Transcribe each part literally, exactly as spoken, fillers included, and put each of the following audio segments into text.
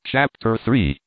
Chapter three.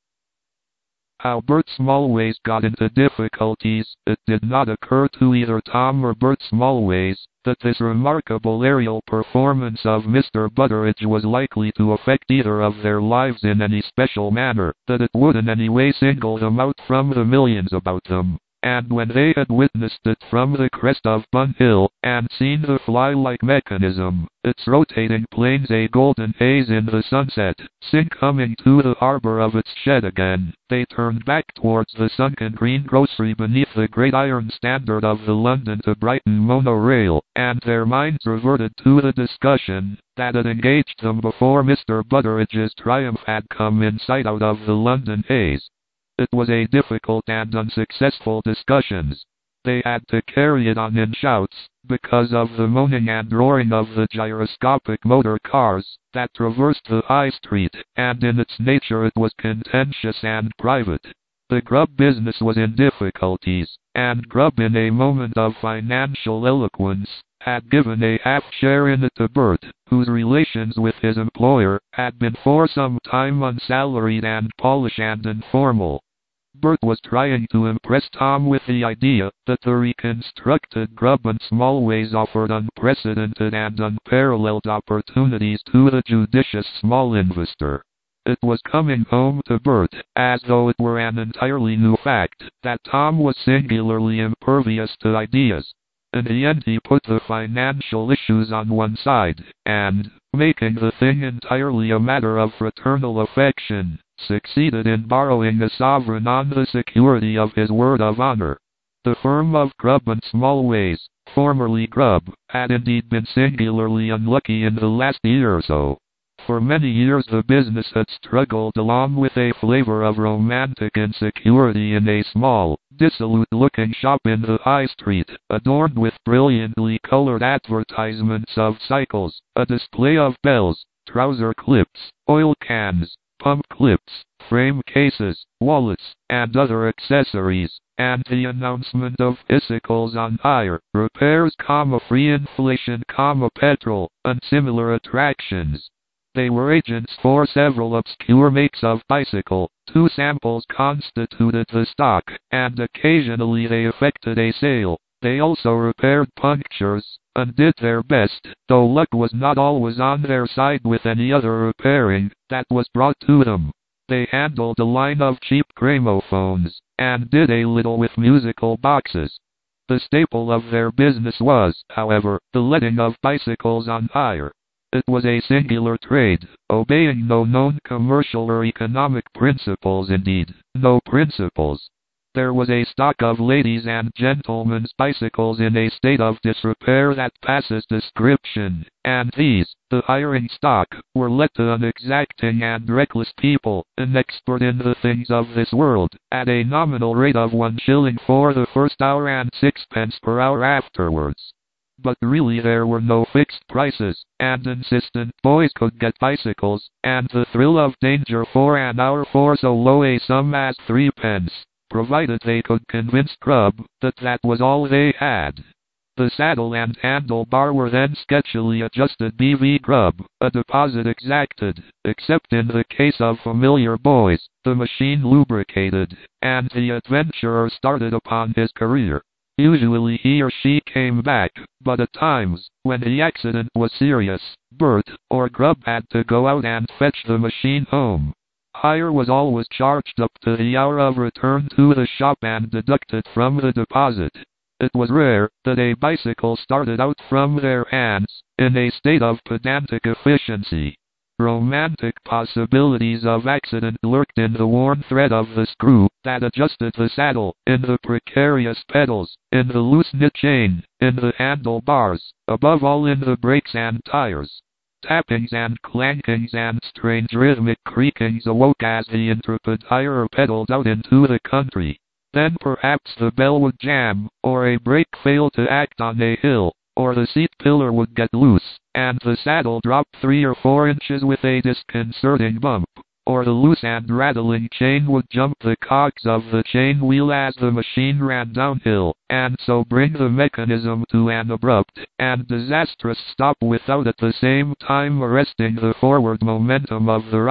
How Bert Smallways got into difficulties. It did not occur to either Tom or Bert Smallways that this remarkable aerial performance of Mister Butteridge was likely to affect either of their lives in any special manner, that it would in any way single them out from the millions about them. And when they had witnessed it from the crest of Bun Hill, and seen the fly-like mechanism, its rotating planes a golden haze in the sunset, sink coming to the harbor of its shed again, they turned back towards the sunken green grocery beneath the great iron standard of the London to Brighton monorail, and their minds reverted to the discussion that had engaged them before Mister Butteridge's triumph had come in sight out of the London haze. It was a difficult and unsuccessful discussions. They had to carry it on in shouts, because of the moaning and roaring of the gyroscopic motor cars that traversed the high street, and in its nature it was contentious and private. The Grubb business was in difficulties, and Grubb, in a moment of financial eloquence, had given a half share in it to Bert, whose relations with his employer had been for some time unsalaried and polished and informal. Bert was trying to impress Tom with the idea that the reconstructed Grubb and Smallways offered unprecedented and unparalleled opportunities to the judicious small investor. It was coming home to Bert, as though it were an entirely new fact, that Tom was singularly impervious to ideas. In the end he put the financial issues on one side, and, making the thing entirely a matter of fraternal affection, succeeded in borrowing a sovereign on the security of his word of honor. The firm of Grubb and Smallways, formerly Grubb, had indeed been singularly unlucky in the last year or so. For many years the business had struggled along with a flavor of romantic insecurity in a small, dissolute-looking shop in the High Street, adorned with brilliantly colored advertisements of cycles, a display of bells, trouser clips, oil cans, pump clips, frame cases, wallets, and other accessories, and the announcement of bicycles on hire, repairs, comma, free inflation, comma, petrol, and similar attractions. They were agents for several obscure makes of bicycle, two samples constituted the stock, and occasionally they effected a sale. They also repaired punctures, and did their best, though luck was not always on their side with any other repairing that was brought to them. They handled a line of cheap gramophones, and did a little with musical boxes. The staple of their business was, however, the letting of bicycles on hire. It was a singular trade, obeying no known commercial or economic principles, indeed, no principles. There was a stock of ladies' and gentlemen's bicycles in a state of disrepair that passes description, and these, the hiring stock, were let to unexacting and reckless people, inexpert in the things of this world, at a nominal rate of one shilling for the first hour and sixpence per hour afterwards. But really there were no fixed prices, and insistent boys could get bicycles, and the thrill of danger for an hour for so low a sum as threepence, provided they could convince Grubb that that was all they had. The saddle and handlebar were then sketchily adjusted B V Grubb, a deposit exacted, except in the case of familiar boys, the machine lubricated, and the adventurer started upon his career. Usually he or she came back, but at times, when the accident was serious, Bert or Grubb had to go out and fetch the machine home. Hire was always charged up to the hour of return to the shop and deducted from the deposit. It was rare that a bicycle started out from their hands in a state of pedantic efficiency. Romantic possibilities of accident lurked in the worn thread of the screw that adjusted the saddle, in the precarious pedals, in the loose-knit chain, in the handlebars, above all in the brakes and tires. Tappings and clankings and strange rhythmic creakings awoke as the intrepid hirer pedaled out into the country. Then perhaps the bell would jam, or a brake fail to act on a hill, or the seat pillar would get loose, and the saddle drop three or four inches with a disconcerting bump, or the loose and rattling chain would jump the cogs of the chain wheel as the machine ran downhill, and so bring the mechanism to an abrupt and disastrous stop without at the same time arresting the forward momentum of the rider.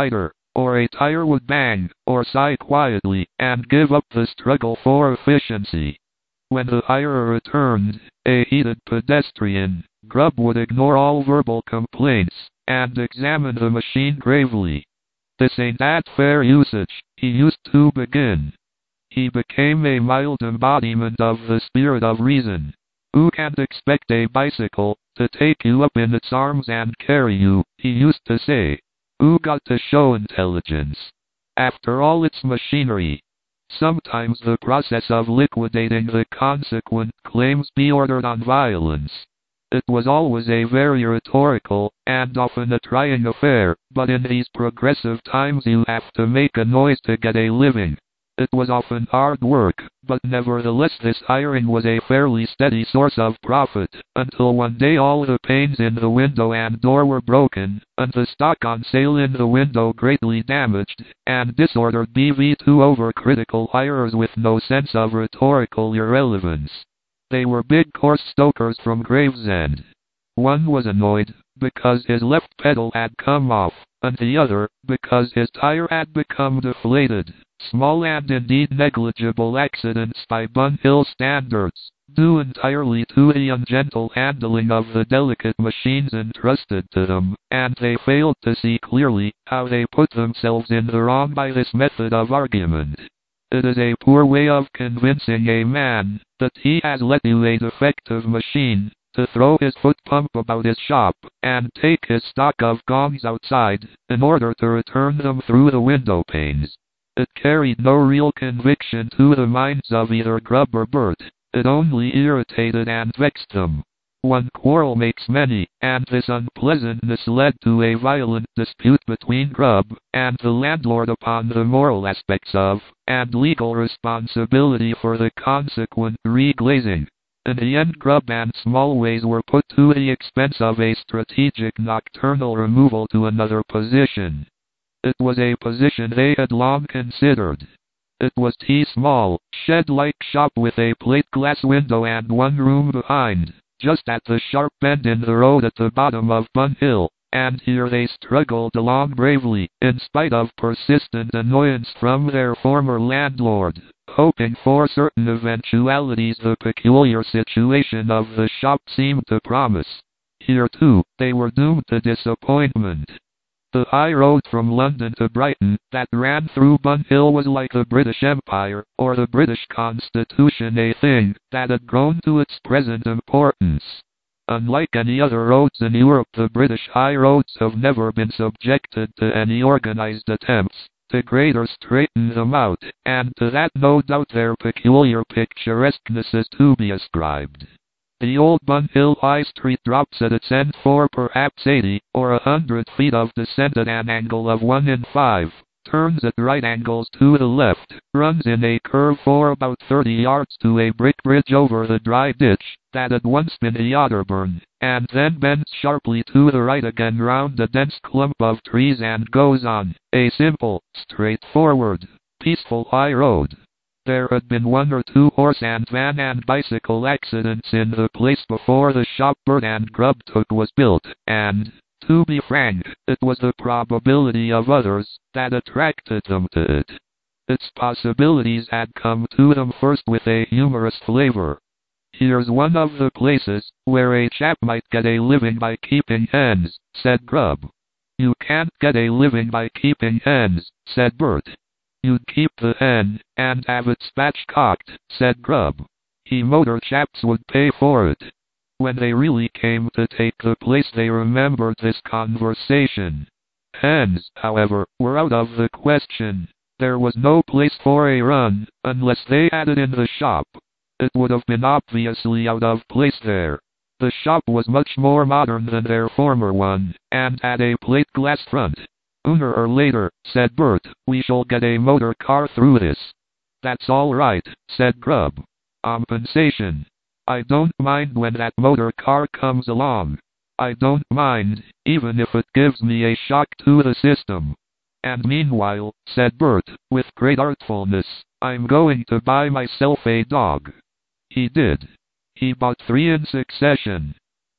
or a tire would bang, or sigh quietly, and give up the struggle for efficiency. When the hirer returned, a heated pedestrian, Grubb would ignore all verbal complaints, and examine the machine gravely. "This ain't that fair usage," he used to begin. He became a mild embodiment of the spirit of reason. "Oo can't expect a bicycle to take you up in its arms and carry you," he used to say. "Oo got to show intelligence. After all, it's machinery." Sometimes the process of liquidating the consequent claims be ordered on violence. It was always a very rhetorical, and often a trying affair, but in these progressive times you have to make a noise to get a living. It was often hard work, but nevertheless this hiring was a fairly steady source of profit, until one day all the panes in the window and door were broken, and the stock on sale in the window greatly damaged, and disordered B V two overcritical hirers with no sense of rhetorical irrelevance. They were big horse stokers from Gravesend. One was annoyed because his left pedal had come off, and the other because his tire had become deflated. Small and indeed negligible accidents by Bun Hill standards, due entirely to the ungentle handling of the delicate machines entrusted to them, and they failed to see clearly how they put themselves in the wrong by this method of argument. It is a poor way of convincing a man that he has let you a defective machine, to throw his foot pump about his shop, and take his stock of gongs outside, in order to return them through the window panes. It carried no real conviction to the minds of either Grubb or Bert. It only irritated and vexed them. One quarrel makes many, and this unpleasantness led to a violent dispute between Grubb and the landlord upon the moral aspects of, and legal responsibility for the consequent reglazing. In the end, Grubb and Smallways were put to the expense of a strategic nocturnal removal to another position. It was a position they had long considered. It was T small, shed-like shop with a plate glass window and one room behind, just at the sharp bend in the road at the bottom of Bun Hill, and here they struggled along bravely, in spite of persistent annoyance from their former landlord, hoping for certain eventualities the peculiar situation of the shop seemed to promise. Here too, they were doomed to disappointment. The high road from London to Brighton that ran through Bun Hill was like the British Empire, or the British Constitution, a thing that had grown to its present importance. Unlike any other roads in Europe, the British high roads have never been subjected to any organized attempts to grade or straighten them out, and to that no doubt their peculiar picturesqueness is to be ascribed. The old Bun Hill High Street drops at its end for perhaps eighty or a hundred feet of descent at an angle of one in five, turns at right angles to the left, runs in a curve for about thirty yards to a brick bridge over the dry ditch that had once been a Otterburn, and then bends sharply to the right again round a dense clump of trees and goes on, a simple, straightforward, peaceful high road. There had been one or two horse and van and bicycle accidents in the place before the shop Bert and Grubb took was built, and, to be frank, it was the probability of others that attracted them to it. Its possibilities had come to them first with a humorous flavor. "Here's one of the places where a chap might get a living by keeping hens," said Grubb. "You can't get a living by keeping hens," said Bert. "You'd keep the hen, and have it spatchcocked," said Grubb. "He motor chaps would pay for it." When they really came to take the place they remembered this conversation. Hens, however, were out of the question. There was no place for a run, unless they had it in the shop. It would have been obviously out of place there. The shop was much more modern than their former one, and had a plate glass front. "Sooner or later," said Bert, "we shall get a motor car through this." "That's all right," said Grubb. "Compensation. I don't mind when that motor car comes along. I don't mind, even if it gives me a shock to the system. And meanwhile," said Bert, with great artfulness, "I'm going to buy myself a dog." He did. He bought three in succession.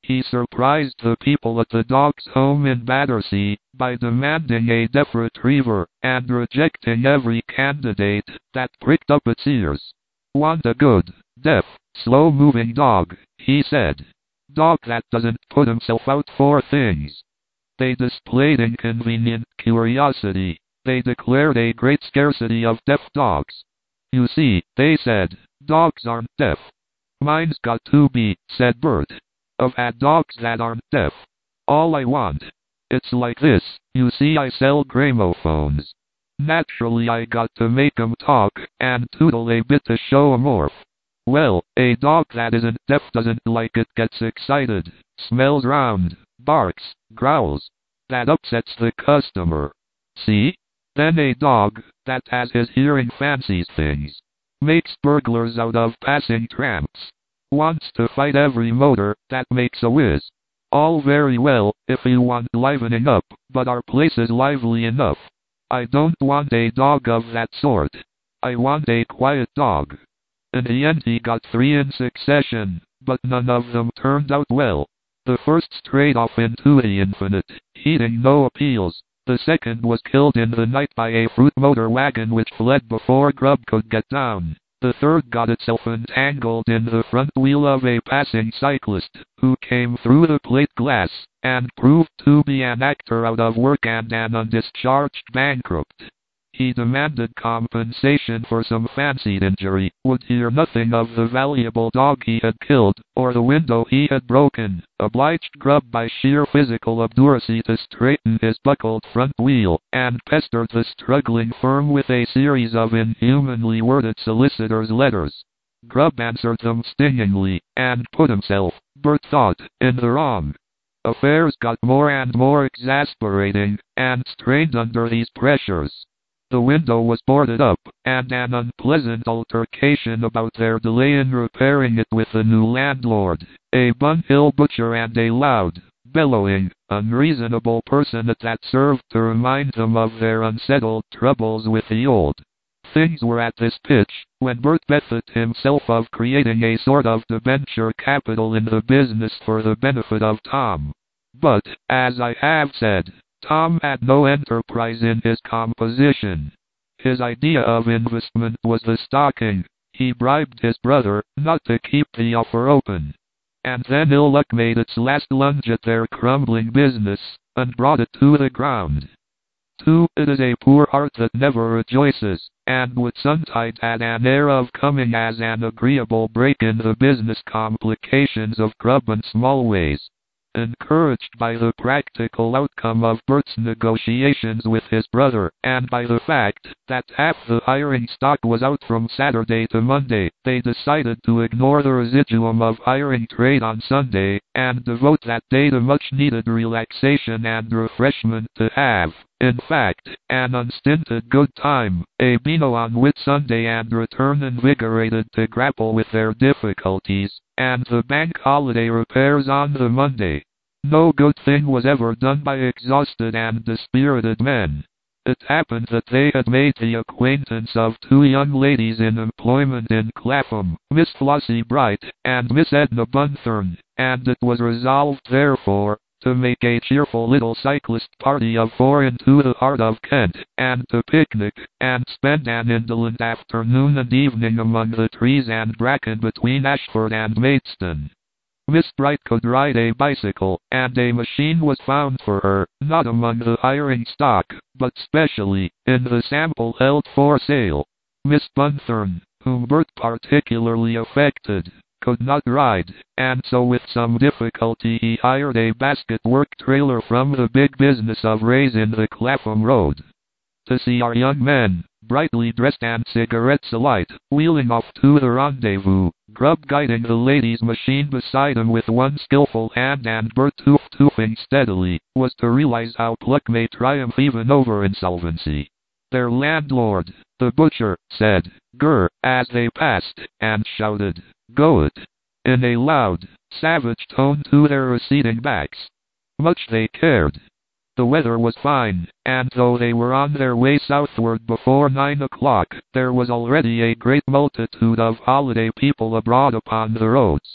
he surprised the people at the dog's home in Battersea by demanding a deaf retriever and rejecting every candidate that pricked up its ears. Want a good, deaf, slow-moving dog, he said. Dog that doesn't put himself out for things. They displayed inconvenient curiosity. They declared a great scarcity of deaf dogs. You see, they said, dogs aren't deaf. Mine's got to be, said Bert. I've had dogs that aren't deaf. All I want. It's like this, you see, I sell gramophones. Naturally I got to make 'em talk and tootle a bit to show 'em off. Well, a dog that isn't deaf doesn't like it, gets excited, smells round, barks, growls. That upsets the customer. See? Then a dog that has his hearing fancies things. Makes burglars out of passing tramps. Wants to fight every motor that makes a whiz. All very well if you want livening up, but our place is lively enough. I don't want a dog of that sort. I want a quiet dog. In the end he got three in succession, but none of them turned out well. The first strayed off into the infinite, heeding no appeals. The second was killed in the night by a fruit motor wagon which fled before Grub could get down. The third got itself entangled in the front wheel of a passing cyclist, who came through the plate glass, and proved to be an actor out of work and an undischarged bankrupt. He demanded compensation for some fancied injury, would hear nothing of the valuable dog he had killed, or the window he had broken, obliged Grub by sheer physical obduracy to straighten his buckled front wheel, and pestered the struggling firm with a series of inhumanly worded solicitor's letters. Grub answered them stingingly, and put himself, Bert thought, in the wrong. Affairs got more and more exasperating, and strained under these pressures. The window was boarded up, and an unpleasant altercation about their delay in repairing it with the new landlord, a Bun Hill butcher, and a loud, bellowing, unreasonable person at that served to remind them of their unsettled troubles with the old. Things were at this pitch, when Bert bethought himself of creating a sort of debenture capital in the business for the benefit of Tom. But, as I have said, Tom had no enterprise in his composition. His idea of investment was the stocking. He bribed his brother not to keep the offer open. And then ill luck made its last lunge at their crumbling business, and brought it to the ground. Too, it is a poor heart that never rejoices, and Whitsuntide had an air of coming as an agreeable break in the business complications of Grub and Smallways. Encouraged by the practical outcome of Bert's negotiations with his brother, and by the fact that half the hiring stock was out from Saturday to Monday, they decided to ignore the residuum of hiring trade on Sunday, and devote that day to much-needed relaxation and refreshment, to have, in fact, an unstinted good time, a beano on Whitsunday, and return invigorated to grapple with their difficulties, and the bank holiday repairs on the Monday. No good thing was ever done by exhausted and dispirited men. It happened that they had made the acquaintance of two young ladies in employment in Clapham, Miss Flossie Bright and Miss Edna Bunthorne, and it was resolved, therefore, to make a cheerful little cyclist party of four into the heart of Kent, and to picnic, and spend an indolent afternoon and evening among the trees and bracken between Ashford and Maidstone. Miss Bright could ride a bicycle, and a machine was found for her, not among the hiring stock, but specially, in the sample held for sale. Miss Bunthorne, whom Bert particularly affected, could not ride, and so with some difficulty he hired a basket-work trailer from the big business of Ray's in the Clapham Road. To see our young men, brightly dressed and cigarettes alight, wheeling off to the rendezvous, Grub guiding the ladies' machine beside him with one skillful hand and Bert toof-toofing steadily, was to realize how pluck may triumph even over insolvency. Their landlord, the butcher, said, "Grr," as they passed, and shouted, "Go it," in a loud, savage tone to their receding backs. Much they cared. The weather was fine, and though they were on their way southward before nine o'clock, there was already a great multitude of holiday people abroad upon the roads.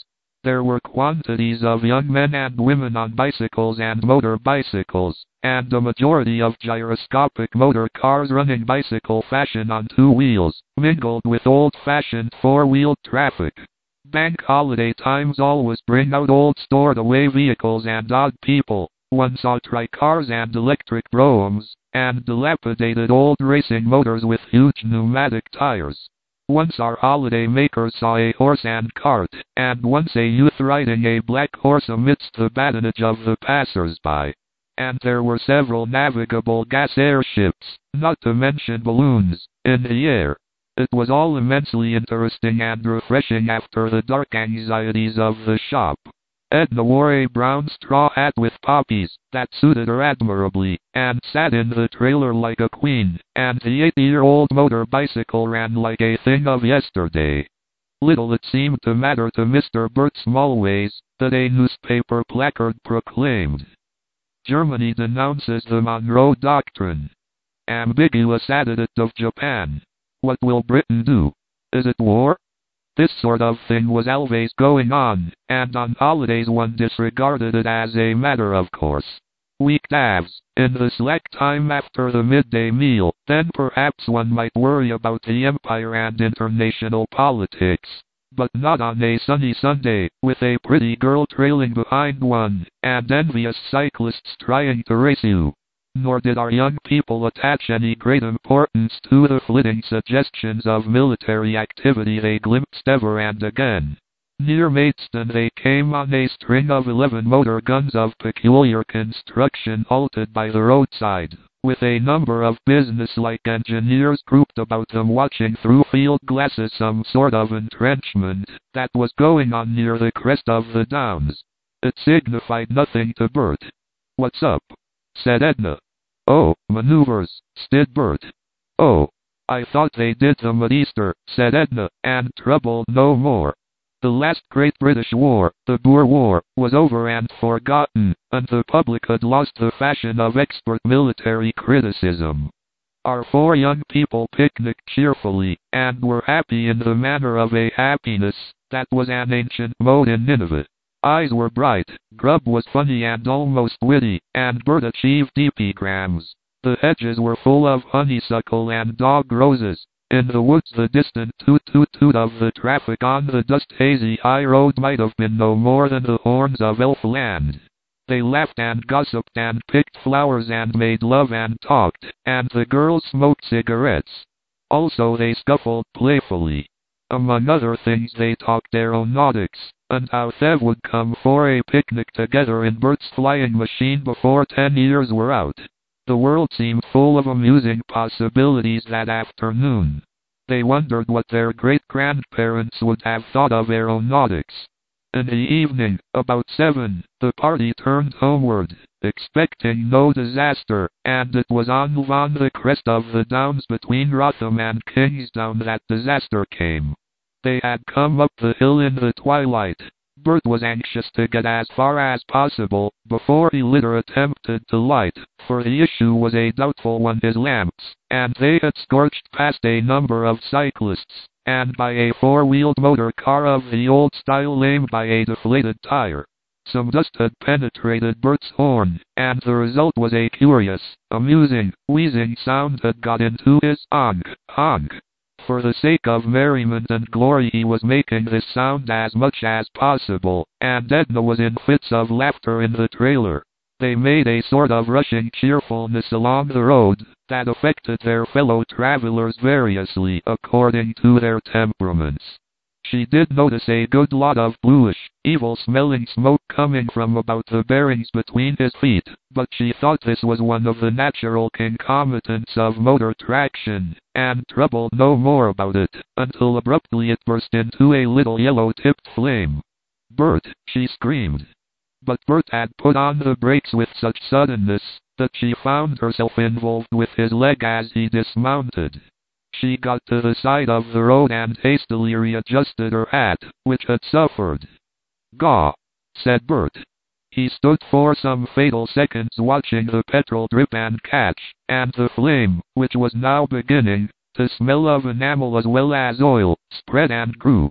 There were quantities of young men and women on bicycles and motor bicycles, and a majority of gyroscopic motor cars running bicycle fashion on two wheels, mingled with old-fashioned four-wheeled traffic. Bank holiday times always bring out old stored-away vehicles and odd people. One saw tricars and electric broughams, and dilapidated old racing motors with huge pneumatic tires. Once our holiday makers saw a horse and cart, and once a youth riding a black horse amidst the badinage of the passers-by. And there were several navigable gas airships, not to mention balloons, in the air. It was all immensely interesting and refreshing after the dark anxieties of the shop. Edna wore a brown straw hat with poppies, that suited her admirably, and sat in the trailer like a queen, and the eight-year-old motor bicycle ran like a thing of yesterday. Little it seemed to matter to Mister Bert Smallways, that a newspaper placard proclaimed, "Germany denounces the Monroe Doctrine." Ambiguous added it of Japan. What will Britain do? Is it war? This sort of thing was always going on, and on holidays one disregarded it as a matter of course. Weekdays, in the slack time after the midday meal, then perhaps one might worry about the empire and international politics. But not on a sunny Sunday, with a pretty girl trailing behind one, and envious cyclists trying to race you. Nor did our young people attach any great importance to the flitting suggestions of military activity they glimpsed ever and again. Near Maidstone they came on a string of eleven motor guns of peculiar construction halted by the roadside, with a number of businesslike engineers grouped about them watching through field glasses some sort of entrenchment that was going on near the crest of the downs. It signified nothing to Bert. "What's up?" said Edna. "Oh, maneuvers," said Bert. "Oh, I thought they did them at Easter," said Edna, and troubled no more. The last great British war, the Boer War, was over and forgotten, and the public had lost the fashion of expert military criticism. Our four young people picnicked cheerfully, and were happy in the manner of a happiness that was an ancient mode in Nineveh. Eyes were bright, Grub was funny and almost witty, and Bert achieved epigrams. The hedges were full of honeysuckle and dog roses. In the woods the distant toot-toot-toot of the traffic on the dust-hazy high road might have been no more than the horns of Elfland. They laughed and gossiped and picked flowers and made love and talked, and the girls smoked cigarettes. Also they scuffled playfully. Among other things they talked aeronautics, and how Thev would come for a picnic together in Bert's flying machine before ten years were out. The world seemed full of amusing possibilities that afternoon. They wondered what their great-grandparents would have thought of aeronautics. In the evening, about seven, the party turned homeward, expecting no disaster, and it was on the crest of the downs between Rotham and Kingsdown that disaster came. They had come up the hill in the twilight. Bert was anxious to get as far as possible before he later attempted to light, for the issue was a doubtful one, his lamps, and they had scorched past a number of cyclists, and by a four-wheeled motor car of the old style lamed by a deflated tire. Some dust had penetrated Bert's horn, and the result was a curious, amusing, wheezing sound that got into his honk, honk. For the sake of merriment and glory he was making this sound as much as possible, and Edna was in fits of laughter in the trailer. They made a sort of rushing cheerfulness along the road that affected their fellow travelers variously according to their temperaments. She did notice a good lot of bluish, evil-smelling smoke coming from about the bearings between his feet, but she thought this was one of the natural concomitants of motor traction, and troubled no more about it, until abruptly it burst into a little yellow-tipped flame. "Bert!" she screamed. But Bert had put on the brakes with such suddenness that she found herself involved with his leg as he dismounted. She got to the side of the road and hastily readjusted her hat, which had suffered. "Gaw!" said Bert. He stood for some fatal seconds watching the petrol drip and catch, and the flame, which was now beginning to smell of enamel as well as oil, spread and grew.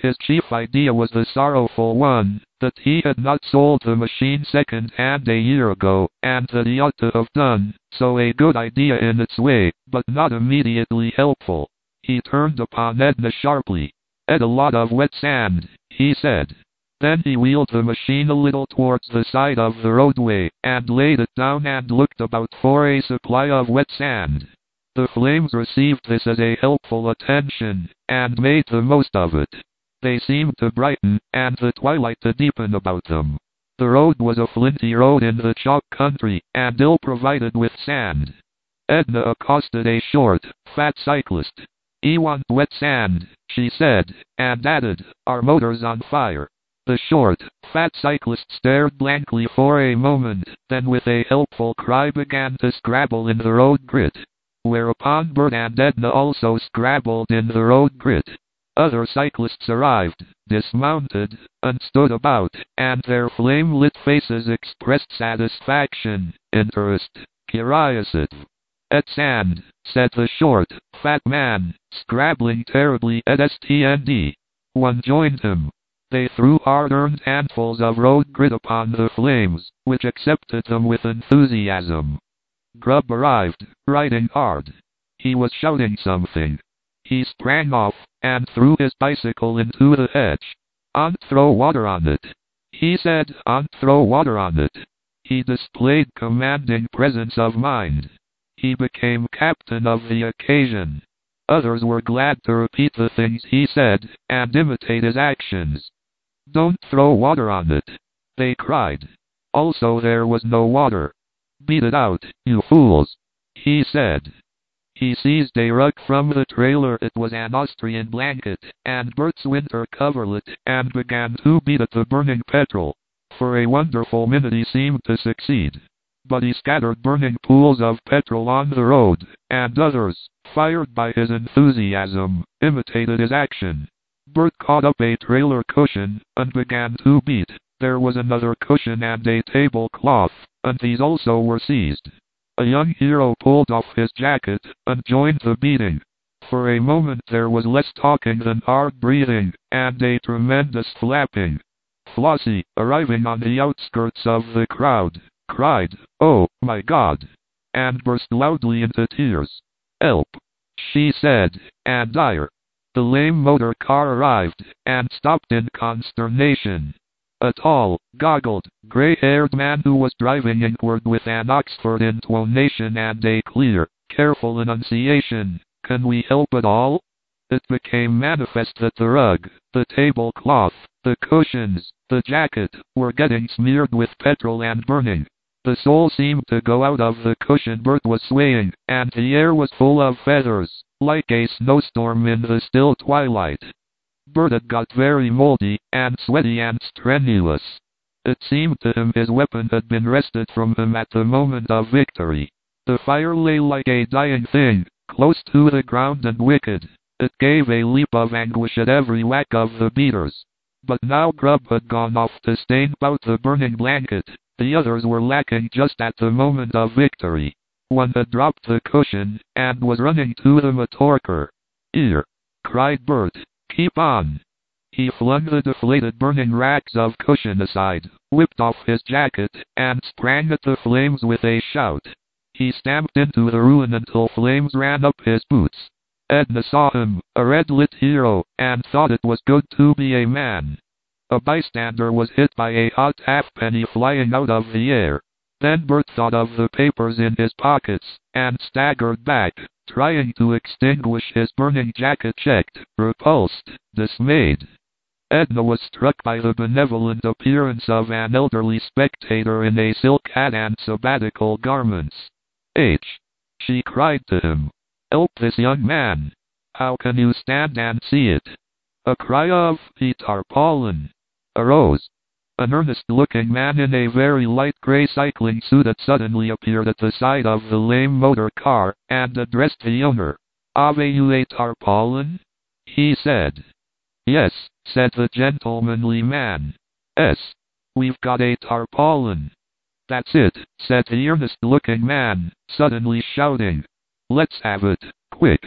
His chief idea was the sorrowful one, that he had not sold the machine second-hand a year ago, and that he ought to have done so. A good idea in its way, but not immediately helpful. He turned upon Edna sharply. "Ed, a lot of wet sand," he said. Then he wheeled the machine a little towards the side of the roadway, and laid it down and looked about for a supply of wet sand. The flames received this as a helpful attention, and made the most of it. They seemed to brighten, and the twilight to deepen about them. The road was a flinty road in the chalk country, and ill provided with sand. Edna accosted a short, fat cyclist. "E want wet sand," she said, and added, "Our motor's on fire." The short, fat cyclist stared blankly for a moment, then with a helpful cry began to scrabble in the road grit. Whereupon Bert and Edna also scrabbled in the road grit. Other cyclists arrived, dismounted, and stood about, and their flame-lit faces expressed satisfaction, interest, curiosity. "Et sand," said the short, fat man, scrabbling terribly at stand. One joined him. They threw hard-earned handfuls of road grit upon the flames, which accepted them with enthusiasm. Grubb arrived, riding hard. He was shouting something. He sprang off, and threw his bicycle into the hedge. "On, throw water on it," he said. "On, throw water on it." He displayed commanding presence of mind. He became captain of the occasion. Others were glad to repeat the things he said, and imitate his actions. "Don't throw water on it," they cried. Also there was no water. "Beat it out, you fools," he said. He seized a rug from the trailer. It was an Austrian blanket, and Bert's winter coverlet, and began to beat at the burning petrol. For a wonderful minute he seemed to succeed. But he scattered burning pools of petrol on the road, and others, fired by his enthusiasm, imitated his action. Bert caught up a trailer cushion, and began to beat. There was another cushion and a tablecloth, and these also were seized. A young hero pulled off his jacket, and joined the beating. For a moment there was less talking than hard breathing, and a tremendous flapping. Flossie, arriving on the outskirts of the crowd, cried, "Oh, my God!" and burst loudly into tears. "Help!" she said, and dire. The lame motor car arrived, and stopped in consternation. A tall, goggled, gray-haired man who was driving inward with an Oxford intonation and a clear, careful enunciation. "Can we help at all?" It became manifest that the rug, the tablecloth, the cushions, the jacket, were getting smeared with petrol and burning. The soul seemed to go out of the cushion. Bert was swaying, and the air was full of feathers, like a snowstorm in the still twilight. Bert had got very moldy, and sweaty and strenuous. It seemed to him his weapon had been wrested from him at the moment of victory. The fire lay like a dying thing, close to the ground and wicked. It gave a leap of anguish at every whack of the beaters. But now Grubb had gone off to stain about the burning blanket. The others were lacking just at the moment of victory. One had dropped the cushion, and was running to the motorcar. "Here!" cried Bert. "Keep on!" He flung the deflated burning racks of cushion aside, whipped off his jacket, and sprang at the flames with a shout. He stamped into the ruin until flames ran up his boots. Edna saw him, a red-lit hero, and thought it was good to be a man. A bystander was hit by a hot halfpenny flying out of the air. Then Bert thought of the papers in his pockets, and staggered back, trying to extinguish his burning jacket. Checked, repulsed, dismayed. Edna was struck by the benevolent appearance of an elderly spectator in a silk hat and sabbatical garments. "H!" she cried to him. "Help this young man! How can you stand and see it?" A cry of "He tarpaulin!" arose. An earnest-looking man in a very light gray cycling suit had suddenly appeared at the side of the lame motor car, and addressed the owner. "Have you a tarpaulin?" he said. "Yes," said the gentlemanly man. "S. We've got a tarpaulin." "That's it," said the earnest-looking man, suddenly shouting. "Let's have it, quick."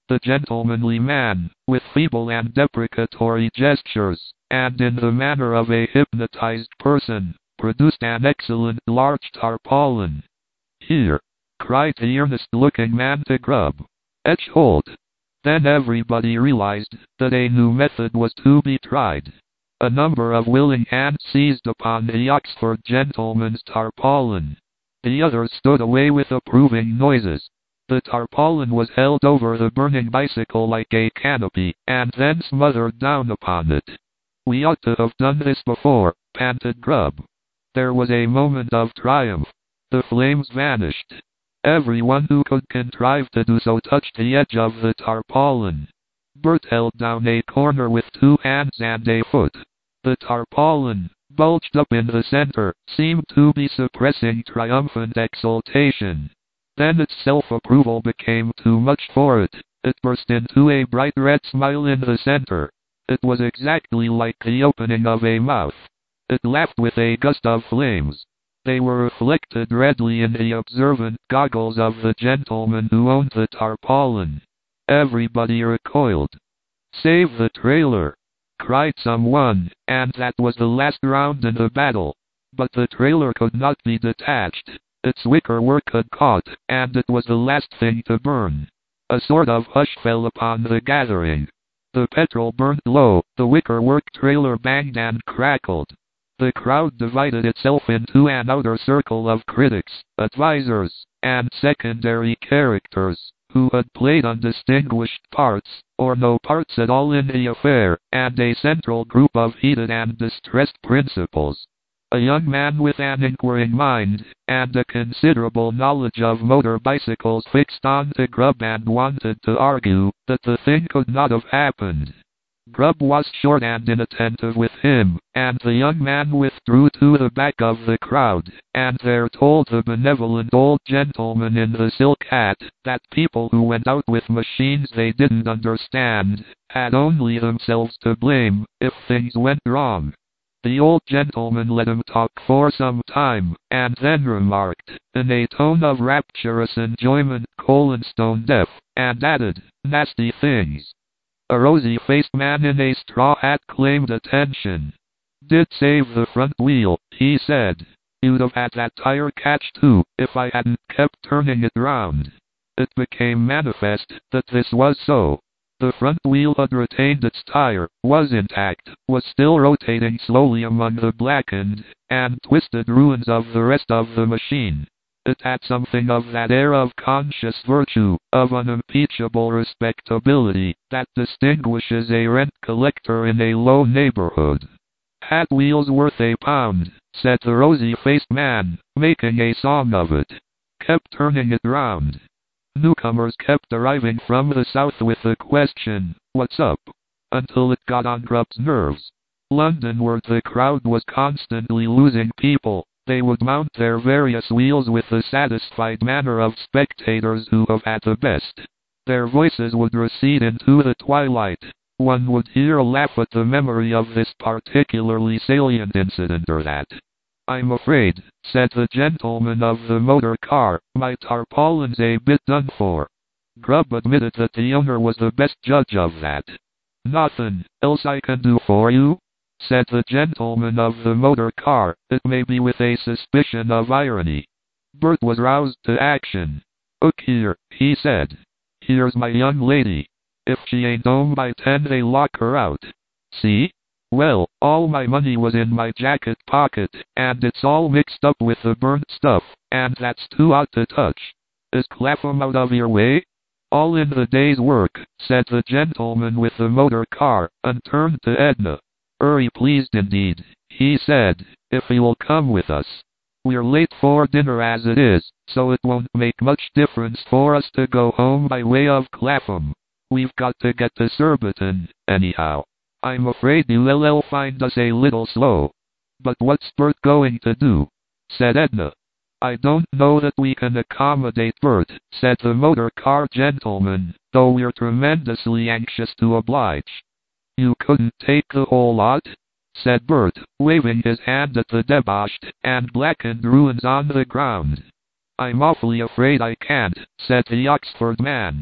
The gentlemanly man, with feeble and deprecatory gestures, and in the manner of a hypnotized person, produced an excellent large tarpaulin. "Here!" cried the earnest-looking man to Grubb. "Etch hold." Then everybody realized that a new method was to be tried. A number of willing hands seized upon the Oxford gentleman's tarpaulin. The others stood away with approving noises. The tarpaulin was held over the burning bicycle like a canopy, and then smothered down upon it. "We ought to have done this before," panted Grubb. There was a moment of triumph. The flames vanished. Everyone who could contrive to do so touched the edge of the tarpaulin. Bert held down a corner with two hands and a foot. The tarpaulin, bulged up in the center, seemed to be suppressing triumphant exultation. Then its self-approval became too much for it. It burst into a bright red smile in the center. It was exactly like the opening of a mouth. It laughed with a gust of flames. They were reflected redly in the observant goggles of the gentleman who owned the tarpaulin. Everybody recoiled. "Save the trailer!" cried someone, and that was the last round in the battle. But the trailer could not be detached. Its wickerwork had caught, and it was the last thing to burn. A sort of hush fell upon the gathering. The petrol burned low, the wickerwork trailer banged and crackled. The crowd divided itself into an outer circle of critics, advisors, and secondary characters, who had played undistinguished parts, or no parts at all in the affair, and a central group of heated and distressed principals. A young man with an inquiring mind, and a considerable knowledge of motor bicycles fixed on to Grubb and wanted to argue that the thing could not have happened. Grubb was short and inattentive with him, and the young man withdrew to the back of the crowd, and there told the benevolent old gentleman in the silk hat that people who went out with machines they didn't understand had only themselves to blame if things went wrong. The old gentleman let him talk for some time, and then remarked, in a tone of rapturous enjoyment, colon stone deaf, and added, "Nasty things." A rosy-faced man in a straw hat claimed attention. "Did save the front wheel," he said. "You'd have had that tire catch too, if I hadn't kept turning it round." It became manifest that this was so. The front wheel had retained its tire, was intact, was still rotating slowly among the blackened and twisted ruins of the rest of the machine. It had something of that air of conscious virtue, of unimpeachable respectability, that distinguishes a rent collector in a low neighborhood. "Had wheels worth a pound," said the rosy-faced man, making a song of it. "Kept turning it round." Newcomers kept arriving from the south with the question, "What's up?" until it got on Grubb's nerves. Londonward the crowd was constantly losing people. They would mount their various wheels with the satisfied manner of spectators who have had the best. Their voices would recede into the twilight. One would hear a laugh at the memory of this particularly salient incident or that. "I'm afraid," said the gentleman of the motor car, "my tarpaulin's a bit done for." Grubb admitted that the owner was the best judge of that. "Nothin' else I can do for you?" said the gentleman of the motor car, it may be with a suspicion of irony. Bert was roused to action. "Look here," he said. "Here's my young lady. If she ain't home by ten they lock her out. See? Well, all my money was in my jacket pocket, and it's all mixed up with the burnt stuff, and that's too hot to touch. Is Clapham out of your way?" "All in the day's work," said the gentleman with the motor car, and turned to Edna. "Very pleased indeed," he said, "if you'll come with us. We're late for dinner as it is, so it won't make much difference for us to go home by way of Clapham. We've got to get to Surbiton, anyhow. I'm afraid you'll find us a little slow." "But what's Bert going to do?" said Edna. "I don't know that we can accommodate Bert," said the motor car gentleman, "though we're tremendously anxious to oblige." "You couldn't take the whole lot?" said Bert, waving his hand at the debauched and blackened ruins on the ground. "I'm awfully afraid I can't," said the Oxford man.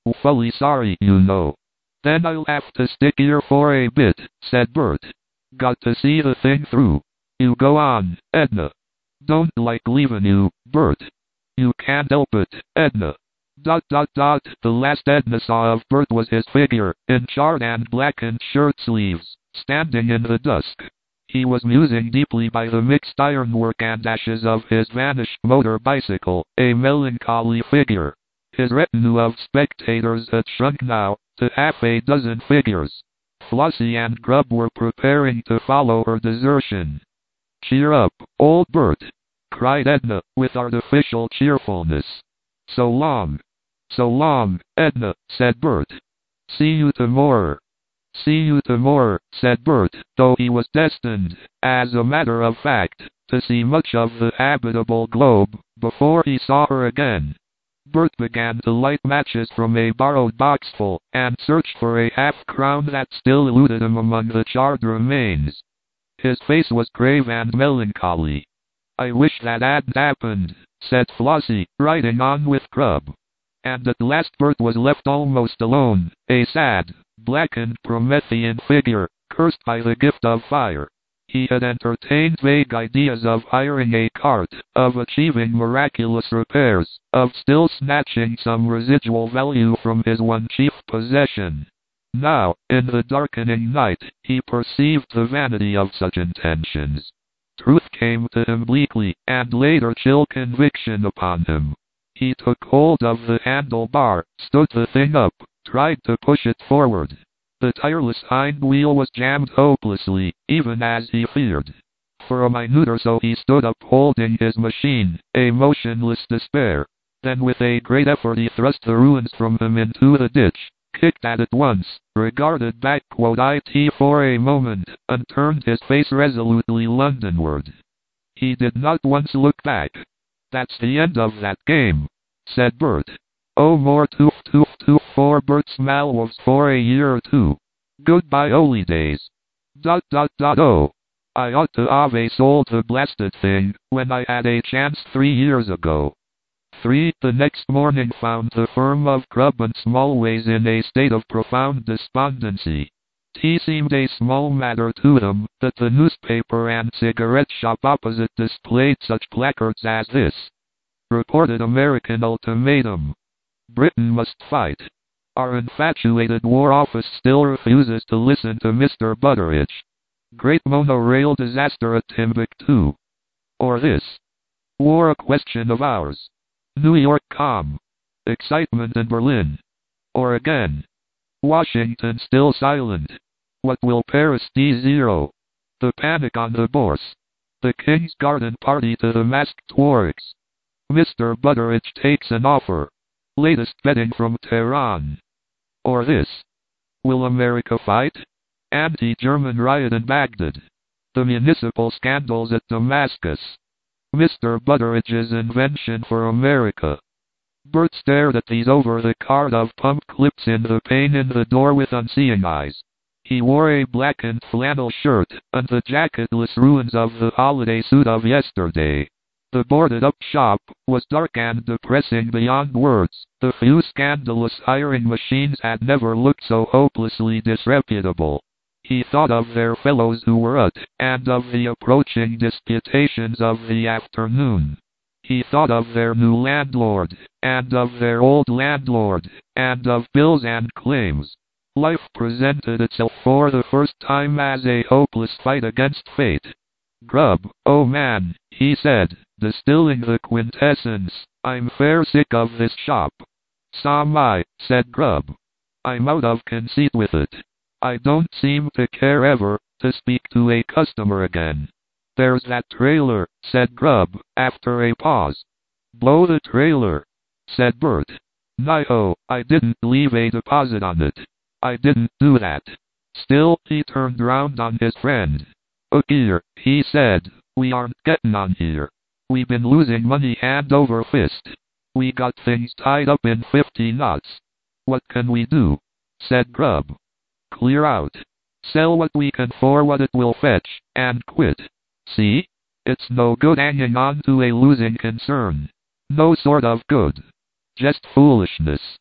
Awfully sorry, you know. Then I'll have to stick here for a bit, said Bert. Got to see the thing through. You go on, Edna. Don't like leaving you, Bert. You can't help it, Edna. Dot dot dot. The last Edna saw of Bert was his figure, in charred and blackened shirt sleeves, standing in the dusk. He was musing deeply by the mixed ironwork and ashes of his vanished motor bicycle, a melancholy figure. His retinue of spectators had shrunk now to half a dozen figures. Flossie and Grub were preparing to follow her desertion. Cheer up, old Bert, cried Edna, with artificial cheerfulness. So long. So long, Edna, said Bert. See you tomorrow. See you tomorrow, said Bert, though he was destined, as a matter of fact, to see much of the habitable globe before he saw her again. Bert began to light matches from a borrowed boxful, and searched for a half-crown that still eluded him among the charred remains. His face was grave and melancholy. I wish that hadn't happened, said Flossie, riding on with Grub. And at last Bert was left almost alone, a sad, blackened Promethean figure, cursed by the gift of fire. He had entertained vague ideas of hiring a cart, of achieving miraculous repairs, of still snatching some residual value from his one chief possession. Now, in the darkening night, he perceived the vanity of such intentions. Truth came to him bleakly, and later chill conviction upon him. He took hold of the handlebar, stood the thing up, tried to push it forward. The tireless hind wheel was jammed hopelessly, even as he feared. For a minute or so he stood up holding his machine, a motionless despair. Then with a great effort he thrust the ruins from him into the ditch, kicked at it once, regarded back it for a moment, and turned his face resolutely Londonward. He did not once look back. That's the end of that game, said Bert. Oh, more toof toof toof for Bert's malwolves for a year or two. Goodbye holidays. Dot dot dot oh. I ought to have a sold the blasted thing, when I had a chance three years ago. Three. The next morning found the firm of Grub and Smallways in a state of profound despondency. Tea seemed a small matter to them, that the newspaper and cigarette shop opposite displayed such placards as this. Reported American ultimatum. Britain must fight. Our infatuated War Office still refuses to listen to Mister Butteridge. Great monorail disaster at Timbuktu. Or this. War a question of hours. New York calm. Excitement in Berlin. Or again. Washington still silent. What will Paris D zero? The panic on the Bourse. The King's Garden party to the masked dwarfs. Mister Butteridge takes an offer. Latest betting from Tehran. Or this. Will America fight? Anti-German riot in Baghdad. The municipal scandals at Damascus. Mister Butteridge's invention for America. Bert stared at these over the card of pump clips in the pane in the door with unseeing eyes. He wore a blackened flannel shirt, and the jacketless ruins of the holiday suit of yesterday. The boarded-up shop was dark and depressing beyond words. The few scandalous hiring machines had never looked so hopelessly disreputable. He thought of their fellows who were at, and of the approaching disputations of the afternoon. He thought of their new landlord, and of their old landlord, and of bills and claims. Life presented itself for the first time as a hopeless fight against fate. Grub, oh man, he said, distilling the quintessence, I'm fair sick of this shop. So'm I, said Grub. I'm out of conceit with it. I don't seem to care ever to speak to a customer again. There's that trailer, said Grub, after a pause. Blow the trailer, said Bert. No, I didn't leave a deposit on it. I didn't do that. Still, he turned round on his friend. Look here, he said, we aren't getting on here. We've been losing money hand over fist. We got things tied up in fifty knots. What can we do? Said Grub. Clear out. Sell what we can for what it will fetch, and quit. See? It's no good hanging on to a losing concern. No sort of good. Just foolishness.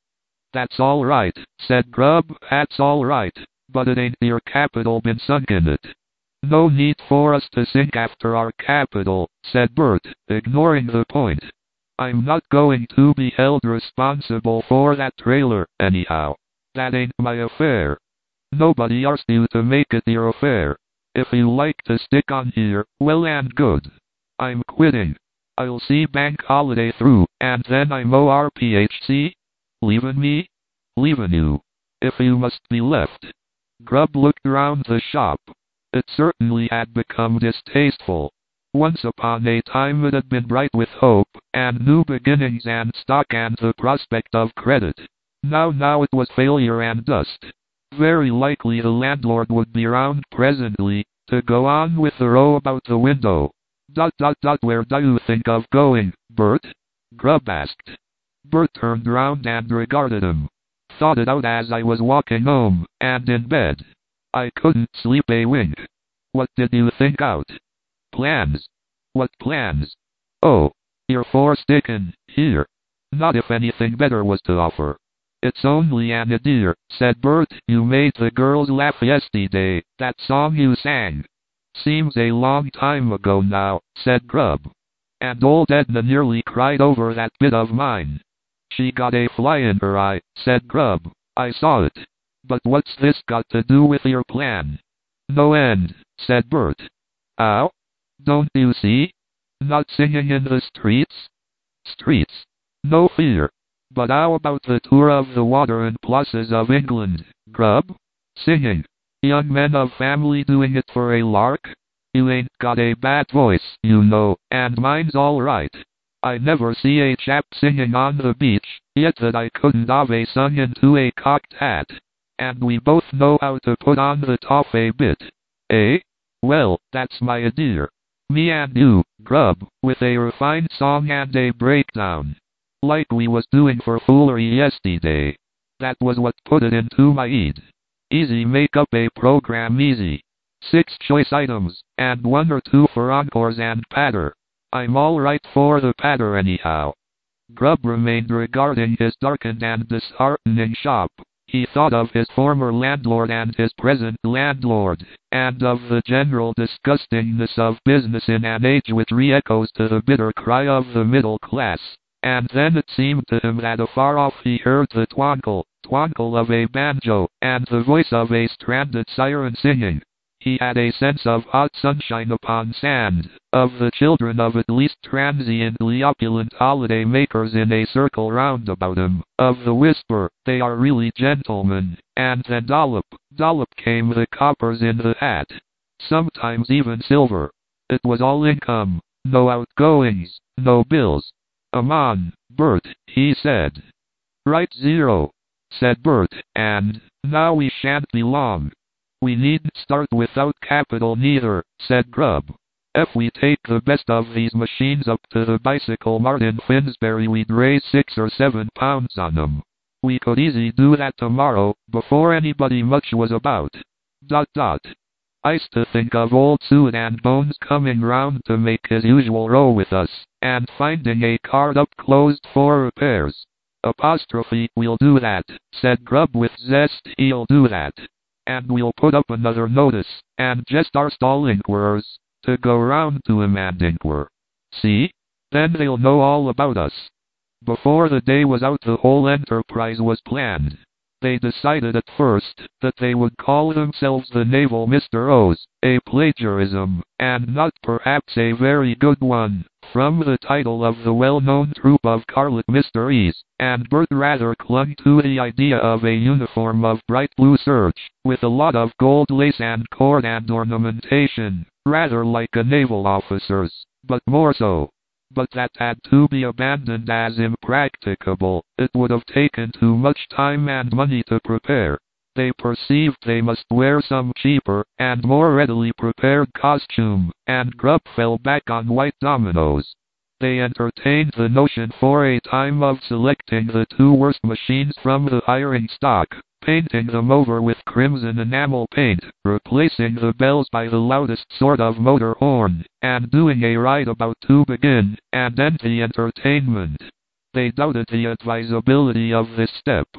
That's all right, said Grubb. That's all right, but it ain't your capital been sunk in it. No need for us to sink after our capital, said Bert, ignoring the point. I'm not going to be held responsible for that trailer, anyhow. That ain't my affair. Nobody asked you to make it your affair. If you like to stick on here, well and good. I'm quitting. I'll see bank holiday through, and then I'm O R P H C. Leavin' me? Leavin' you. If you must be left. Grubb looked round the shop. It certainly had become distasteful. Once upon a time it had been bright with hope, and new beginnings and stock and the prospect of credit. Now now it was failure and dust. Very likely the landlord would be round presently, to go on with the row about the window. Dot dot dot where do you think of going, Bert? Grubb asked. Bert turned round and regarded him. Thought it out as I was walking home, and in bed. I couldn't sleep a wink. What did you think out? Plans. What plans? Oh, you're for stickin' here. Not if anything better was to offer. It's only an idea, said Bert. You made the girls laugh yesterday, that song you sang. Seems a long time ago now, said Grubb. And old Edna nearly cried over that bit of mine. She got a fly in her eye, said Grubb. I saw it. But what's this got to do with your plan? No end, said Bert. Ow? Don't you see? Not singing in the streets? Streets. No fear. But how about the tour of the water and plazas of England, Grubb? Singing. Young men of family doing it for a lark? You ain't got a bad voice, you know, and mine's all right. I never see a chap singing on the beach, yet that I couldn't have a sung into a cocked hat. And we both know how to put on the toff a bit. Eh? Well, that's my idea. Me and you, Grubb, with a refined song and a breakdown. Like we was doing for foolery yesterday. That was what put it into my head. Easy make up a program easy. Six choice items, and one or two for encores and patter. I'm all right for the patter anyhow. Grubb remained regarding his darkened and disheartening shop. He thought of his former landlord and his present landlord, and of the general disgustingness of business in an age which re-echoes to the bitter cry of the middle class. And then it seemed to him that afar off he heard the twinkle, twinkle of a banjo, and the voice of a stranded siren singing. He had a sense of hot sunshine upon sand, of the children of at least transiently opulent holiday makers in a circle round about him, of the whisper, they are really gentlemen, and then dollop, dollop came the coppers in the hat. Sometimes even silver. It was all income, no outgoings, no bills. "Come on, Bert," he said. "Right zero," said Bert, "and now we shan't be long." "We needn't start without capital neither," said Grubb. "If we take the best of these machines up to the bicycle mart in Finsbury we'd raise six or seven pounds on them. We could easy do that tomorrow, before anybody much was about. Dot dot. I's to think of old Suet and Bones coming round to make his usual row with us, and finding a card up closed for repairs. Apostrophe, we'll do that," said Grubb with zest. "He'll do that. And we'll put up another notice, and just our stall inquirers, to go round to him and inquire. See? Then they'll know all about us." Before the day was out the whole enterprise was planned. They decided at first that they would call themselves the Naval Mister O's, a plagiarism, and not perhaps a very good one, from the title of the well-known troupe of Carlet Mister E's, and Bert rather clung to the idea of a uniform of bright blue serge, with a lot of gold lace and cord and ornamentation, rather like a naval officer's, but more so. But that had to be abandoned as impracticable. It would have taken too much time and money to prepare. They perceived they must wear some cheaper and more readily prepared costume, and Grubb fell back on white dominoes. They entertained the notion for a time of selecting the two worst machines from the hiring stock, painting them over with crimson enamel paint, replacing the bells by the loudest sort of motor horn, and doing a ride about to begin and end the entertainment. They doubted the advisability of this step.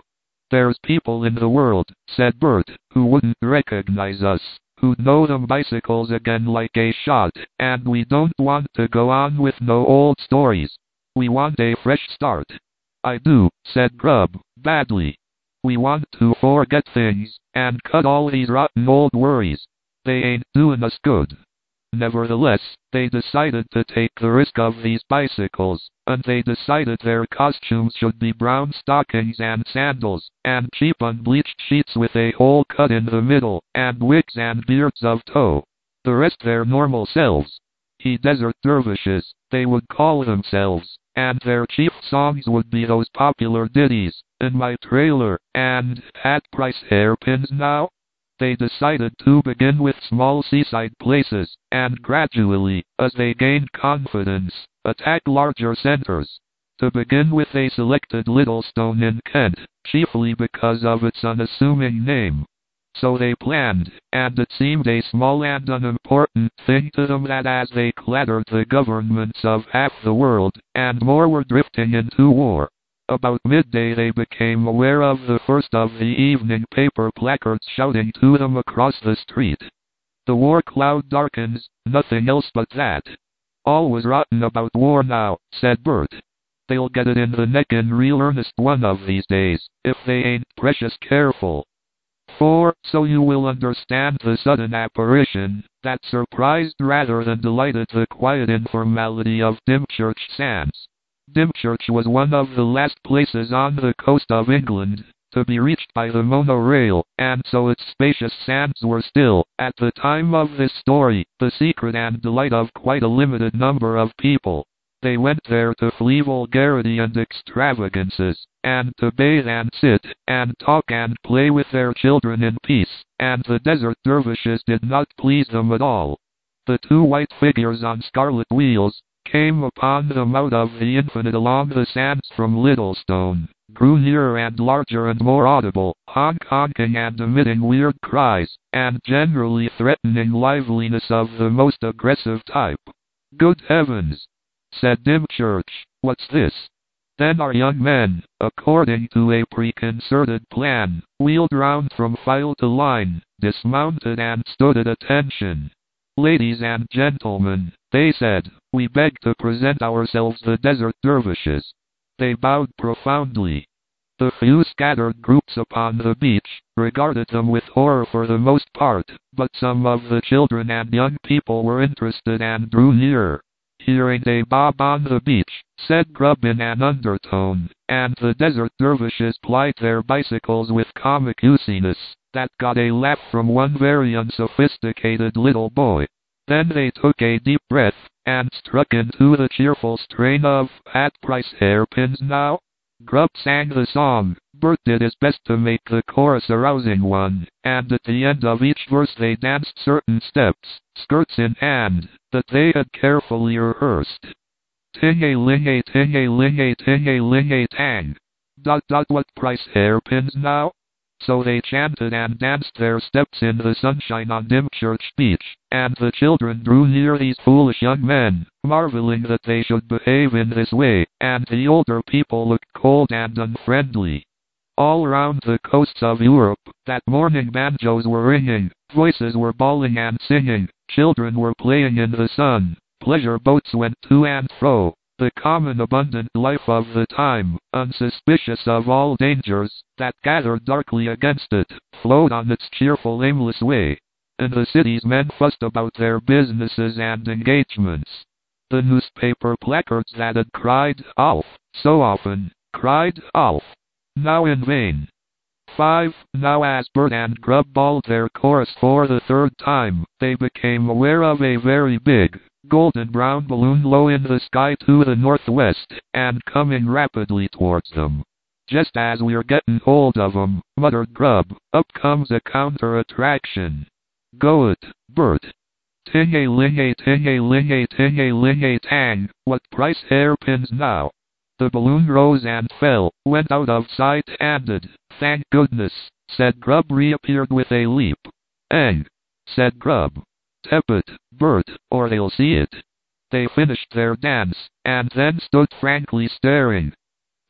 There's people in the world, said Bert, who wouldn't recognize us, who'd know them bicycles again like a shot, and we don't want to go on with no old stories. We want a fresh start. I do, said Grub, badly. We want to forget things, and cut all these rotten old worries. They ain't doing us good. Nevertheless, they decided to take the risk of these bicycles, and they decided their costumes should be brown stockings and sandals, and cheap unbleached sheets with a hole cut in the middle, and wigs and beards of tow. The rest their normal selves. He desert dervishes, they would call themselves, and their chief songs would be those popular ditties, In My Trailer, and At Price Hairpins Now. They decided to begin with small seaside places, and gradually, as they gained confidence, attack larger centers. To begin with they selected Littlestone in Kent, chiefly because of its unassuming name. So they planned, and it seemed a small and unimportant thing to them that as they clattered the governments of half the world, and more were drifting into war. About midday they became aware of the first of the evening paper placards shouting to them across the street. The war cloud darkens, nothing else but that. All was rotten about war now, said Bert. They'll get it in the neck in real earnest one of these days, if they ain't precious careful. For, so you will understand the sudden apparition, that surprised rather than delighted the quiet informality of Dymchurch Sands. Dymchurch was one of the last places on the coast of England to be reached by the monorail, and so its spacious sands were still, at the time of this story, the secret and delight of quite a limited number of people. They went there to flee vulgarity and extravagances, and to bathe and sit, and talk and play with their children in peace, and the desert dervishes did not please them at all. The two white figures on scarlet wheels came upon them out of the infinite along the sands from Littlestone, grew nearer and larger and more audible, honk-honking and emitting weird cries, and generally threatening liveliness of the most aggressive type. Good heavens, said Dymchurch, what's this? Then our young men, according to a preconcerted plan, wheeled round from file to line, dismounted and stood at attention. Ladies and gentlemen, they said, we beg to present ourselves the desert dervishes. They bowed profoundly. The few scattered groups upon the beach regarded them with horror for the most part, but some of the children and young people were interested and drew nearer. Hearing a bob on the beach, said Grub in an undertone, and the desert dervishes plied their bicycles with comic usiness that got a laugh from one very unsophisticated little boy. Then they took a deep breath, and struck into the cheerful strain of At Price Hairpins Now. Grub sang the song, Bert did his best to make the chorus a rousing one, and at the end of each verse they danced certain steps, skirts in hand, that they had carefully rehearsed. Ting-a-ling-a, ting-a-ling-a, ting-a-ling-a, tang. Dot dot what price hairpins now? So they chanted and danced their steps in the sunshine on Dymchurch Beach, and the children drew near these foolish young men, marveling that they should behave in this way, and the older people looked cold and unfriendly. All round the coasts of Europe, that morning banjos were ringing, voices were bawling and singing, children were playing in the sun, pleasure boats went to and fro. The common abundant life of the time, unsuspicious of all dangers that gathered darkly against it, flowed on its cheerful aimless way. In the cities men fussed about their businesses and engagements. The newspaper placards that had cried, Alf, so often, cried, Alf, now in vain. Five, now as Bert and Grub bawled their chorus for the third time, they became aware of a very big, golden brown balloon low in the sky to the northwest, and coming rapidly towards them. Just as we're getting hold of 'em, muttered Grub, up comes a counter-attraction. Go it, Bert. Ting-a-ling-a, ting-a-ling-a, ting-a-ling-a, tang, what price hairpins now? The balloon rose and fell, went out of sight, ended. Thank goodness, said Grub, reappeared with a leap. Eng, said Grub. Tep it, Bert, or they'll see it. They finished their dance, and then stood frankly staring.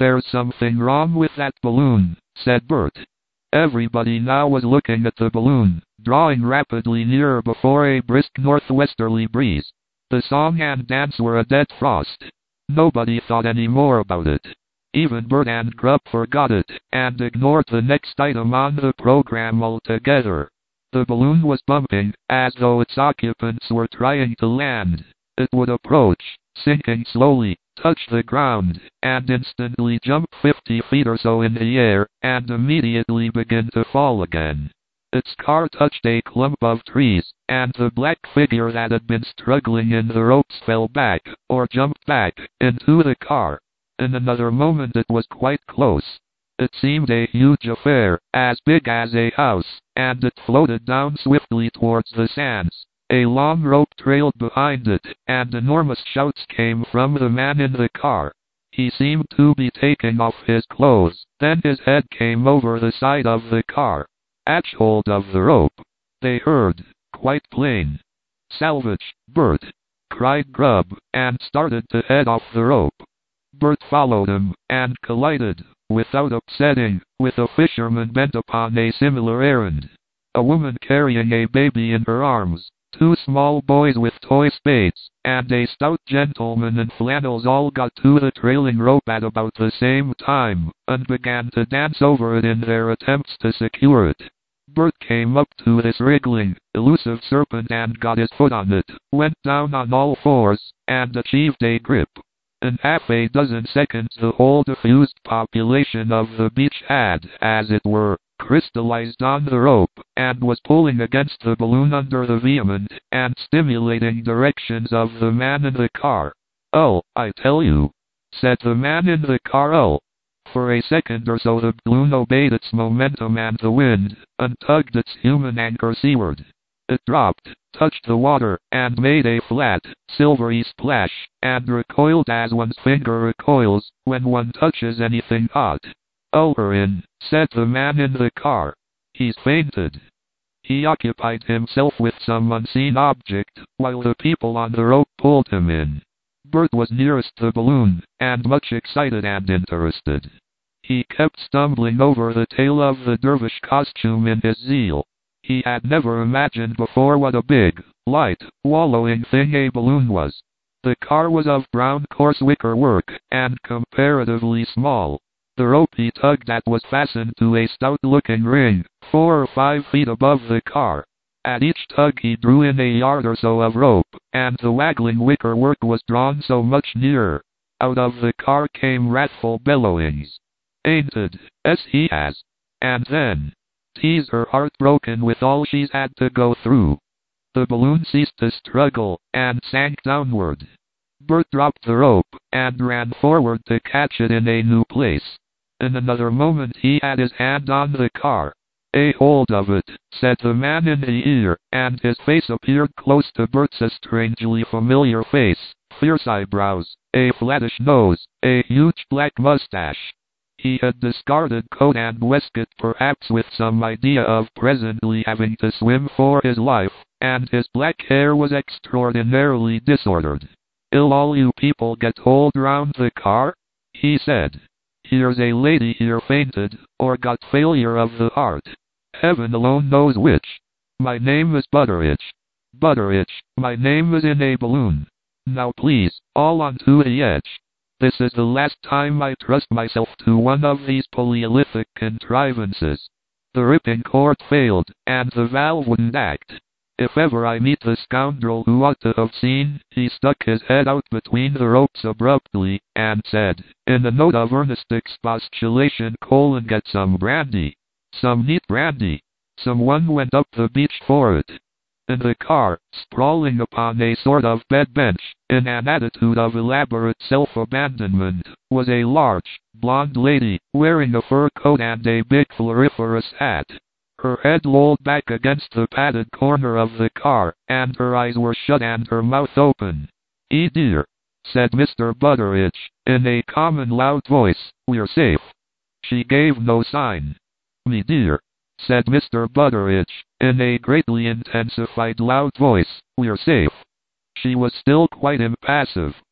"There's something wrong with that balloon," said Bert. Everybody now was looking at the balloon, drawing rapidly nearer before a brisk northwesterly breeze. The song and dance were a dead frost. Nobody thought any more about it. Even Bert and Grub forgot it, and ignored the next item on the program altogether. The balloon was bumping, as though its occupants were trying to land. It would approach, sinking slowly, touch the ground, and instantly jump fifty feet or so in the air, and immediately begin to fall again. Its car touched a clump of trees, and the black figure that had been struggling in the ropes fell back, or jumped back, into the car. In another moment it was quite close. It seemed a huge affair, as big as a house, and it floated down swiftly towards the sands. A long rope trailed behind it, and enormous shouts came from the man in the car. He seemed to be taking off his clothes, then his head came over the side of the car. "Catch hold of the rope," they heard, quite plain. "Salvage, Bert," cried Grub, and started to head off the rope. Bert followed him, and collided, without upsetting, with a fisherman bent upon a similar errand. A woman carrying a baby in her arms, two small boys with toy spades, and a stout gentleman in flannels all got to the trailing rope at about the same time, and began to dance over it in their attempts to secure it. Bert came up to this wriggling, elusive serpent and got his foot on it, went down on all fours, and achieved a grip. In half a dozen seconds the whole diffused population of the beach had, as it were, crystallized on the rope, and was pulling against the balloon under the vehement and stimulating directions of the man in the car. "Oh, I tell you," said the man in the car. "Oh." For a second or so the balloon obeyed its momentum and the wind, and tugged its human anchor seaward. It dropped, touched the water, and made a flat, silvery splash, and recoiled as one's finger recoils when one touches anything hot. "Oh, we're in," said the man in the car. "He's fainted." He occupied himself with some unseen object, while the people on the rope pulled him in. Bert was nearest the balloon, and much excited and interested. He kept stumbling over the tail of the dervish costume in his zeal. He had never imagined before what a big, light, wallowing thing a balloon was. The car was of brown coarse wicker work, and comparatively small. The rope he tugged at was fastened to a stout-looking ring, four or five feet above the car. At each tug he drew in a yard or so of rope, and the waggling wicker work was drawn so much nearer. Out of the car came wrathful bellowings. "Ain't it, s he has." And then, "Tease her heart broken with all she's had to go through." The balloon ceased to struggle, and sank downward. Bert dropped the rope, and ran forward to catch it in a new place. In another moment he had his hand on the car. "A hold of it," said the man in the ear, and his face appeared close to Bert's, a strangely familiar face, fierce eyebrows, a flattish nose, a huge black mustache. He had discarded coat and waistcoat, perhaps with some idea of presently having to swim for his life, and his black hair was extraordinarily disordered. "'Ill all you people get hold round the car?" he said. "Here's a lady here fainted, or got failure of the heart. Heaven alone knows which. My name is Butteridge. Butteridge, my name is in a balloon. Now please, all onto the edge. This is the last time I trust myself to one of these polyolithic contrivances." The ripping cord failed, and the valve wouldn't act. If ever I meet the scoundrel who ought to have seen, he stuck his head out between the ropes abruptly, and said, in a note of earnest expostulation, colon, "Get some brandy. Some neat brandy." Someone went up the beach for it. In the car, sprawling upon a sort of bed bench, in an attitude of elaborate self-abandonment, was a large, blonde lady, wearing a fur coat and a big floriferous hat. Her head lolled back against the padded corner of the car, and her eyes were shut and her mouth open. "Eh dear," said Mister Butteridge, in a common loud voice, "we're safe." She gave no sign. "Me dear," said Mister Butteridge, in a greatly intensified loud voice, "we're safe." She was still quite impassive.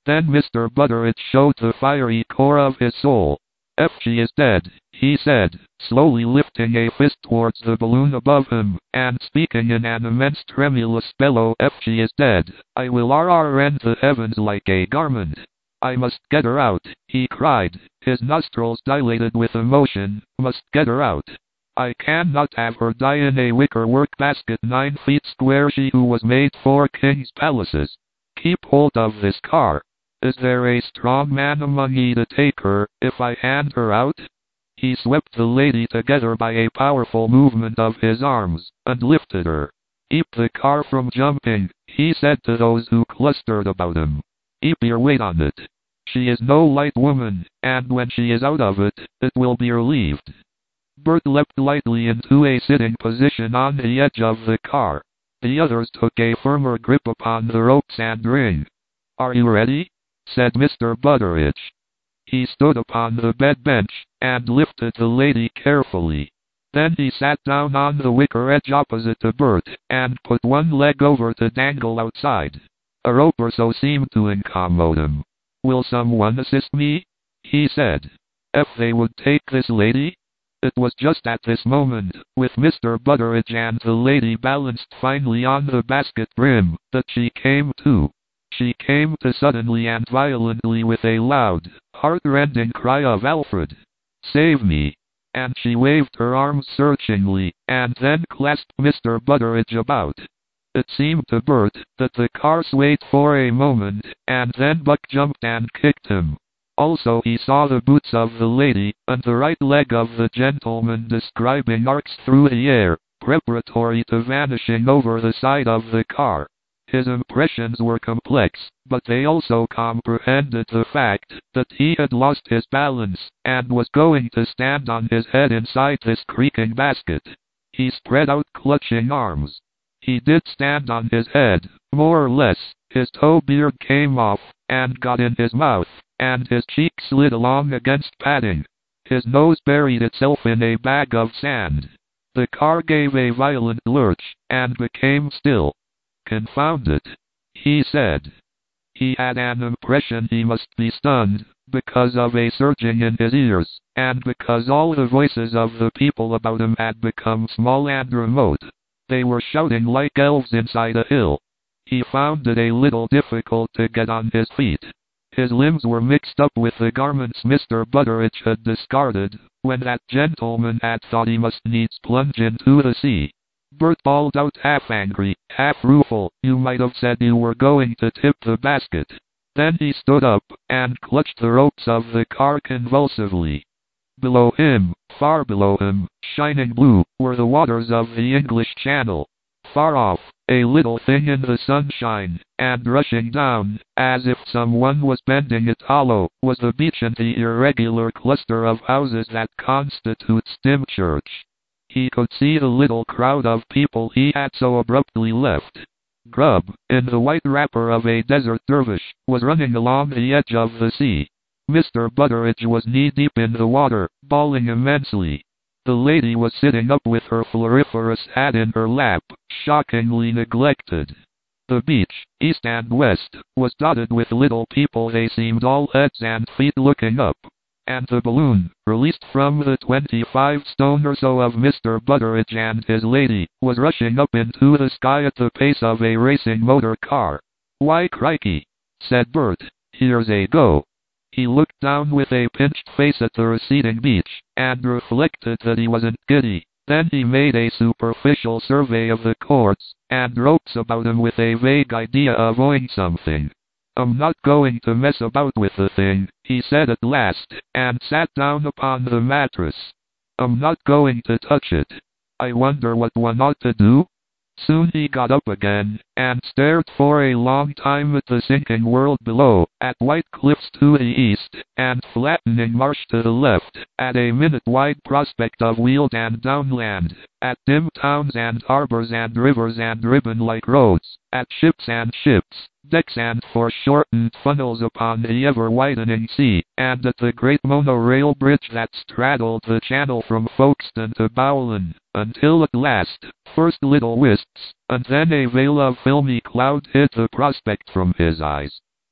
Then Mister Butteridge showed the fiery core of his soul. "F she is dead," he said, slowly lifting a fist towards the balloon above him, and speaking in an immense tremulous bellow. "F she is dead. I will R R rend the heavens like a garment. I must get her out," he cried, his nostrils dilated with emotion. "Must get her out. I cannot have her die in a wicker work basket nine feet square, she who was made for kings' palaces. Keep hold of this car. Is there a strong man among ye to take her, if I hand her out?" He swept the lady together by a powerful movement of his arms, and lifted her. "Keep the car from jumping," he said to those who clustered about him. "Keep your weight on it. She is no light woman, and when she is out of it, it will be relieved." Bert leapt lightly into a sitting position on the edge of the car. The others took a firmer grip upon the ropes and ring. "Are you ready?" said Mister Butteridge. He stood upon the bed bench, and lifted the lady carefully. Then he sat down on the wicker edge opposite to Bert, and put one leg over to dangle outside. A rope or so seemed to incommode him. "Will someone assist me?" he said. "If they would take this lady?" It was just at this moment, with Mister Butteridge and the lady balanced finely on the basket brim, that she came to. She came to suddenly and violently with a loud, heart-rending cry of "Alfred! Save me!" And she waved her arms searchingly, and then clasped Mister Butteridge about. It seemed to Bert that the car swayed for a moment, and then Buck jumped and kicked him. Also he saw the boots of the lady, and the right leg of the gentleman describing arcs through the air, preparatory to vanishing over the side of the car. His impressions were complex, but they also comprehended the fact that he had lost his balance, and was going to stand on his head inside this creaking basket. He spread out clutching arms. He did stand on his head, more or less. His toe beard came off, and got in his mouth, and his cheek slid along against padding. His nose buried itself in a bag of sand. The car gave a violent lurch, and became still. "Confound it," he said. He had an impression he must be stunned, because of a surging in his ears, and because all the voices of the people about him had become small and remote. They were shouting like elves inside a hill. He found it a little difficult to get on his feet. His limbs were mixed up with the garments Mister Butteridge had discarded, when that gentleman had thought he must needs plunge into the sea. Bert bawled out, half angry, half rueful, "You might have said you were going to tip the basket." Then he stood up, and clutched the ropes of the car convulsively. Below him, far below him, shining blue, were the waters of the English Channel. Far off, a little thing in the sunshine, and rushing down, as if someone was bending it hollow, was the beach and the irregular cluster of houses that constitutes Dymchurch. He could see the little crowd of people he had so abruptly left. Grubb, in the white wrapper of a desert dervish, was running along the edge of the sea. Mister Butteridge was knee-deep in the water, bawling immensely. The lady was sitting up with her floriferous hat in her lap, shockingly neglected. The beach, east and west, was dotted with little people. They seemed all heads and feet looking up. And the balloon, released from the twenty-five stone or so of Mister Butteridge and his lady, was rushing up into the sky at the pace of a racing motor car. "Why, crikey," said Bert, "here's a go." He looked down with a pinched face at the receding beach, and reflected that he wasn't giddy. Then he made a superficial survey of the cords and ropes about him with a vague idea of owing something. "I'm not going to mess about with the thing," he said at last, and sat down upon the mattress. "I'm not going to touch it. I wonder what one ought to do?" Soon he got up again, and stared for a long time at the sinking world below, at white cliffs to the east, and flattening marsh to the left, at a minute-wide prospect of weald and downland, at dim towns and harbors and rivers and ribbon-like roads, at ships and ships, decks and foreshortened funnels upon the ever-widening sea, and at the great monorail bridge that straddled the channel from Folkestone to Bowlen, until at last, first little wisps, and then a veil of filmy cloud hid the prospect from his eyes.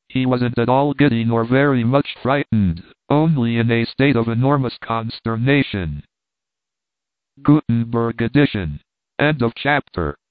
He wasn't at all giddy nor very much frightened, only in a state of enormous consternation. Gutenberg edition. End of chapter.